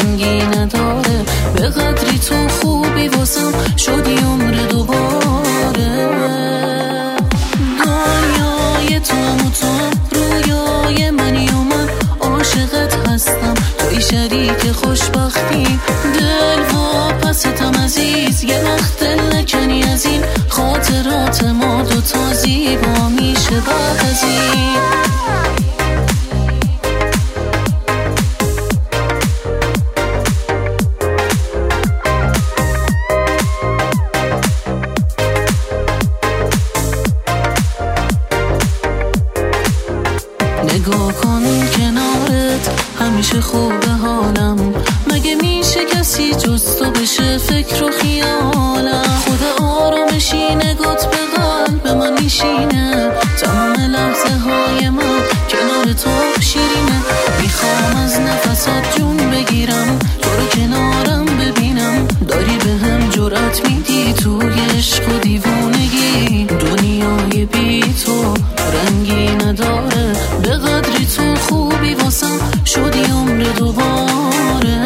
رنگی نداره، به قدری تو خوبی واسم شدی عمر دوباره. دنیای تو هم و تو هم رویای منی و من عاشقت هستم، توی شریک خوشبختی، دل واپستم عزیز، یه وقت دل نکنی از این خاطرات ما دوتا زیبا میشه بعد از این. نگاه کن کنارت همیشه خوبه حالم، مگه میشه کسی جز تو بشه فکر و خیالم؟ خدا آرامشی نگات به قلب من میشینه، تمام لحظه های من کنار تو شیرینه. میخوام از نفسات جون بگیرم، تو رو کنارم ببینم، داری به هم جرأت میدی توی عشق و دیوونگی. دنیای بی تو رنگی نداره، به قدری تو خوبی واسم شدی عمر دوباره.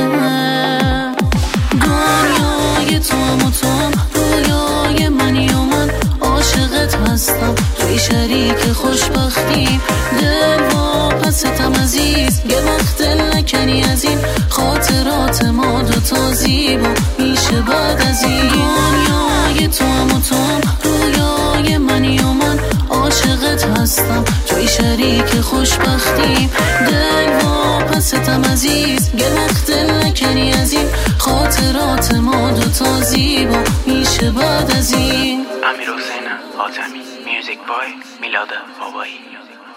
دنیای تو هم و تو هم رویای منی و من عاشقت هستم، توی شریک خوشبختی، دل واپستم عزیز، یه وقت دل نکنی از این خاطرات ما دوتا زیبا میشه بعد از این. دنیای تو هم و تو هم رویای منی و من عاشقت هستم، توی شریک خوشبختی، دل واپستم عزیز، یه وقت دل نکنی از این خاطرات ما دوتا زیبا میشه بعد از این. امیرحسین حاتمی، میوزیک بای میلاد بابایی.